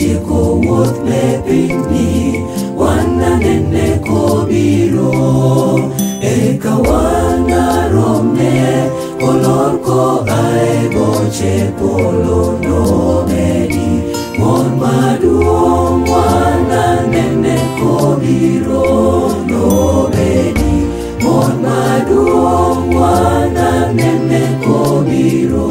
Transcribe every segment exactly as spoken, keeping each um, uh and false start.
wasetieko wuoth ne pinyni, wananene kobiro, eka wanaromne kolor koae boche polo nomedi. Mon maduong' wananene kobiro nomedi, mon maduong' wananene kobiro.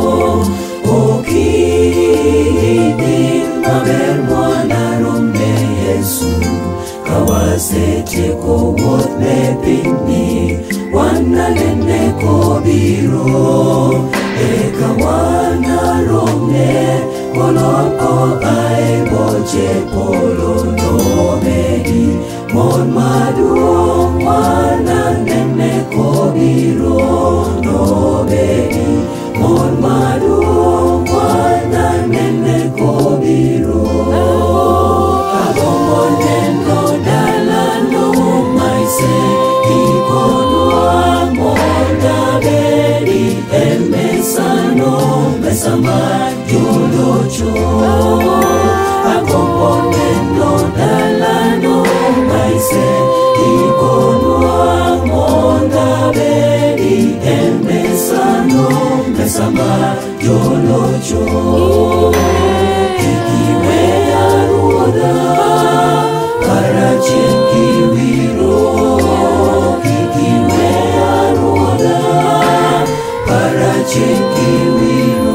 Okinyi maber wanaromne Yesu, kawasetieko wuoth ne pinyni, wananene kobiro, eka wanaromne kolor koae boche polo nomedi. Mon maduong' wananene kobiro nomedi, mon maduong' wananene kobiro. Agombo neno dalano maisekikonwa mondo abedi e mesano, mesa mar jolocho. Agombo neno dalano maisekikonwa mondo abedi e mesano, mesa mar jolocho. Kik iweya Ruodha, kara chieng' kiwiro. Kik iweya Ruodha, kara chieng' kiwiro.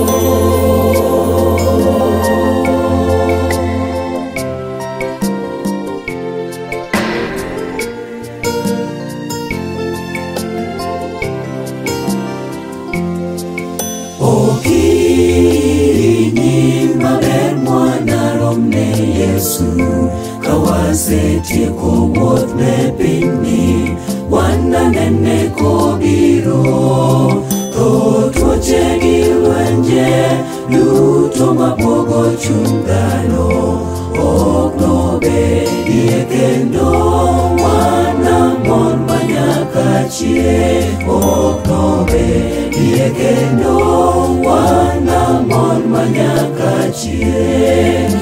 Okinyi maber wanaromne Yesu, kawasetieko wuoth ne pinyni, wananene kobiro. Tho tuoche gi lwenje duto mabwogo chuny dhano ok nobedie kendo. Wanamon manyaka chieng' ok nobedie kendo, wanamon manyaka chieng'.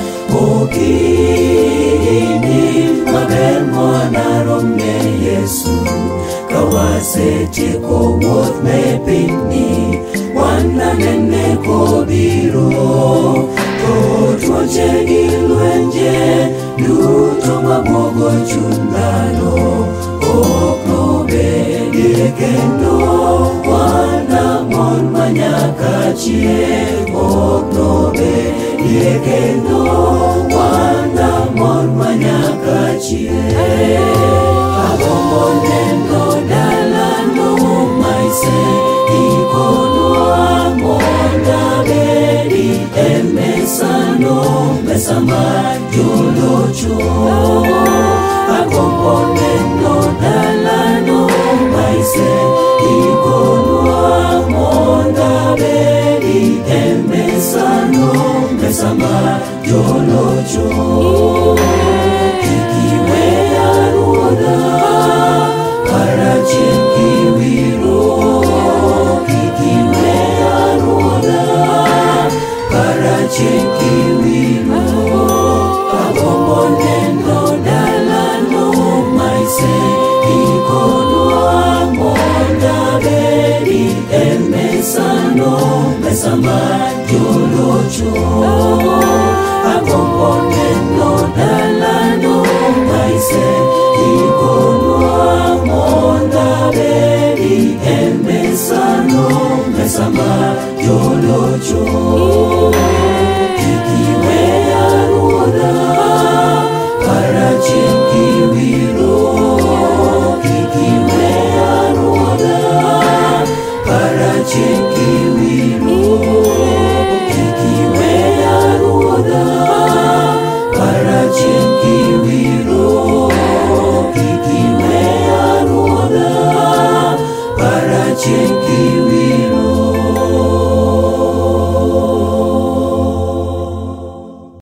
Okinyi maber wanaromne Yesu, kawasetieko wuoth ne pinyni, wananene kobiro. Tho tuoche gi lwenje duto mabwogo chuny dhano ok nobedie kendo. Wanamon manyaka chieng' ok nobedie kendo, wanamon manyaka chieng'. Agombo neno dalano maisekikonwa mondo abedi e mesano, mesa mar jolocho. Agombo neno dalano maisekikonwa mondo abedi e mesano, mesa mar jolocho. Kik iweya Ruodha, kara chieng' kiwiro. Kik iweya Ruodha, kara chieng' kiwiro. Agombo neno dalano maisekikonwa mondo abedi e mesano, mesa mar jolocho. Agombo neno dalano maisekikonwa mondo abedi e mesano, mesa mar jolocho. Kik iweya Ruodha, kara chieng' kiwiro. Kik iweya Ruodha, kara chieng' kiwiro. Kik iweya Ruodha, kara chieng' kiwiro. Kik iweya Ruodha, kara chieng' kiwiro.